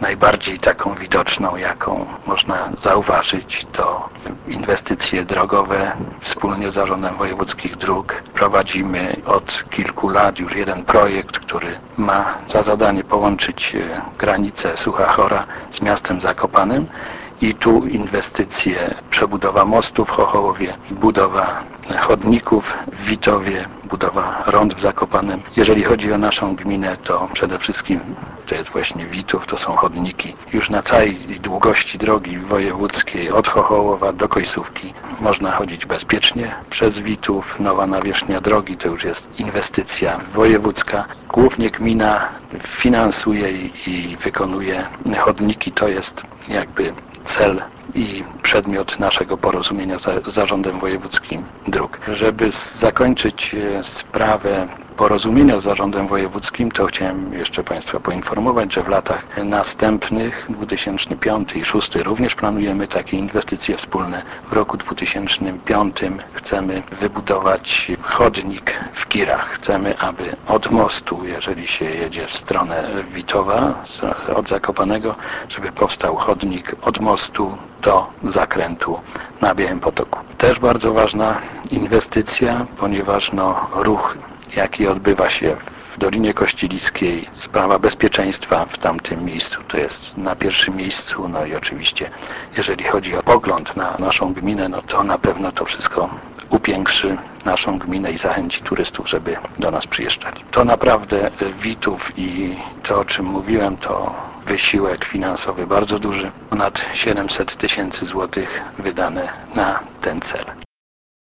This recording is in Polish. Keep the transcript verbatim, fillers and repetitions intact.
najbardziej taką widoczną, jaką można zauważyć, to inwestycje drogowe. Wspólnie z Zarządem Wojewódzkich Dróg prowadzimy od kilku lat już jeden projekt, który ma za zadanie połączyć granicę Sucha Chora z miastem Zakopanem. I tu inwestycje, przebudowa mostu w Chochołowie, budowa chodników w Witowie, budowa rond w Zakopanem. Jeżeli chodzi o naszą gminę, to przede wszystkim to jest właśnie Witów, to są chodniki. Już na całej długości drogi wojewódzkiej od Chochołowa do Kojsówki można chodzić bezpiecznie przez Witów. Nowa nawierzchnia drogi to już jest inwestycja wojewódzka. Głównie gmina finansuje i wykonuje chodniki. To jest jakby cel i przedmiot naszego porozumienia z Zarządem Wojewódzkim Dróg. Żeby zakończyć sprawę porozumienia z Zarządem Wojewódzkim, to chciałem jeszcze Państwa poinformować, że w latach następnych, dwa tysiące piąty i dwa tysiące szósty, również planujemy takie inwestycje wspólne. W roku dwa tysiące piątym chcemy wybudować chodnik w Kirach. Chcemy, aby od mostu, jeżeli się jedzie w stronę Witowa, od Zakopanego, żeby powstał chodnik od mostu do zakrętu na Białym Potoku. Też bardzo ważna inwestycja, ponieważ no, ruch, jaki odbywa się w Dolinie Kościeliskiej, sprawa bezpieczeństwa w tamtym miejscu to jest na pierwszym miejscu. No i oczywiście, jeżeli chodzi o pogląd na naszą gminę, no to na pewno to wszystko upiększy naszą gminę i zachęci turystów, żeby do nas przyjeżdżali. To naprawdę Witów i to, o czym mówiłem, to wysiłek finansowy bardzo duży. Ponad siedemset tysięcy złotych wydane na ten cel.